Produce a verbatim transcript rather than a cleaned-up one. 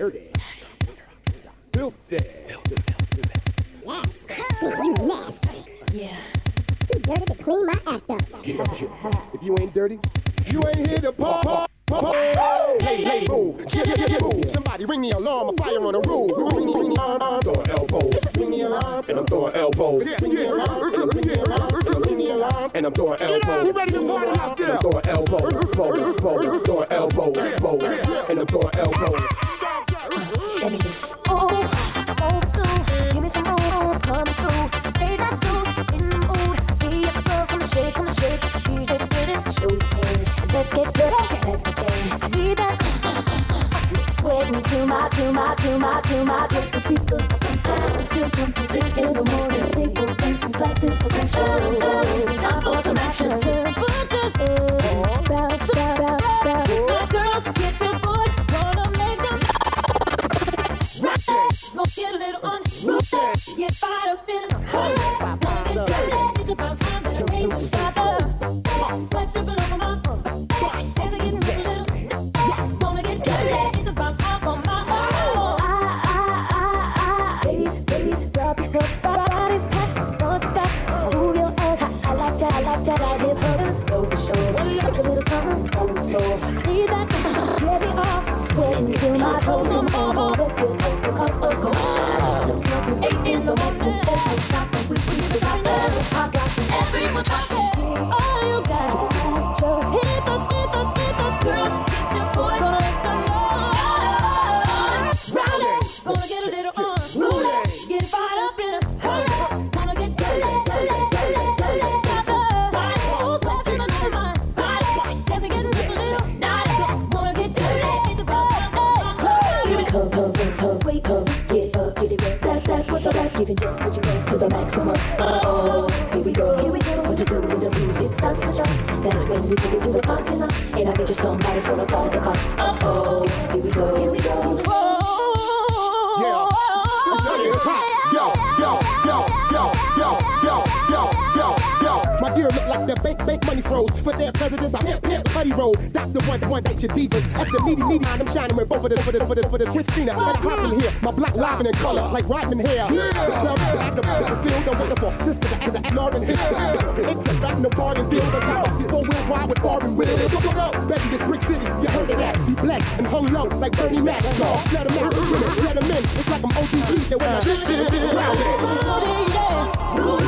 dirty. Filthy. Yes, you nasty. Yeah. Too dirty to clean my act up. If you ain't dirty, you ain't here to pop. Lady, lady, boo, jib, jib, jib, boo. Somebody ring the alarm, a fire on the roof. Ring the, ring the alarm, I'm throwing elbows. Ring the alarm, and I'm throwing elbows. Ring the alarm, and I'm ring the alarm, ring the alarm, and I'm throwing elbows. You ready to party out there? I'm throwing elbows, elbows, elbows, throwing elbows, elbows, and I'm throwing elbows. Let me just, oh, oh, through. Give me some more, coming through. Pay that dues in the mood. Be up above, come and shake, come and shake. D J spit it, show you pain. Let's get dirty, let's get chain. I need that. Sweating to my, to my, to my, to my. Get some speakers. Still jump to six in the morning. People dance some classes for pressure. Time for some action. Bounce, bounce, bounce, bounce. My girls, get your boys. Gonna make them rock it. Gonna get a little on. Get fired up in a hurry. Wanna get dirty. It's about time that I ain't stop up. Sweat dripping over my butt. Hands are getting little. Wanna get dirty. It's about time for my oh. Ah, ah, ah, ah. Ladies, ladies, drop it up. Bodies packed, front to back. Move your ass. I, I like that, I like that. I hit buttons, go for sure. Shake a little something on the floor. Need that. Get me off. Sweating till my toes are more. Let's hit it because of cold. Eight in the morning. There's no stopping. We we we got every pop rocking. Everyone's rocking. All you got to do, just hit the, hit the, hit the girls. Get your boys. Gonna make some noise. Round it. Gonna get a little on. Roll it. Get fired up in a hurry. Wanna get dirty, dirty, dirty, dirty. Got the body. Who's left in the mind? Body. Dancing, getting just a little naughty. Wanna get dirty. It's about time. Give it come, come, come, come. Wake up. Get up, get it wet. That's, that's what's up. That's giving just put your weight to the maximum. Uh-oh. Here we go. Here we go. What you do when the music starts to jump? That's when we take it to the parking lot. And I bet you somebody's gonna call the cops. Uh-oh. Here we go. Here we go. Yeah. Yo, yo, yo, yo, yo, yo, yo, yo, yo. My dear look like the bank, bank money froze. For their presidents, I'm hip, hip, buddy roll. Doctor one, one, night your divas. At the meaty, meaty, I'm shining with both of this, for this, for this, for this. Christina, and I hop in here. My black livin' in color, like Rodman hair. The club, the the field, I'm waiting for. This is the, the Lauren hit. It's a rap, no bargain deals on top of four wheel wide with Marvin with it. Go, go, go. Baby, this brick city, you heard of that. Be blessed and hung low like Bernie Mac. Dog, let them out, let them in. It's like I'm O T G, that when I just did it around it.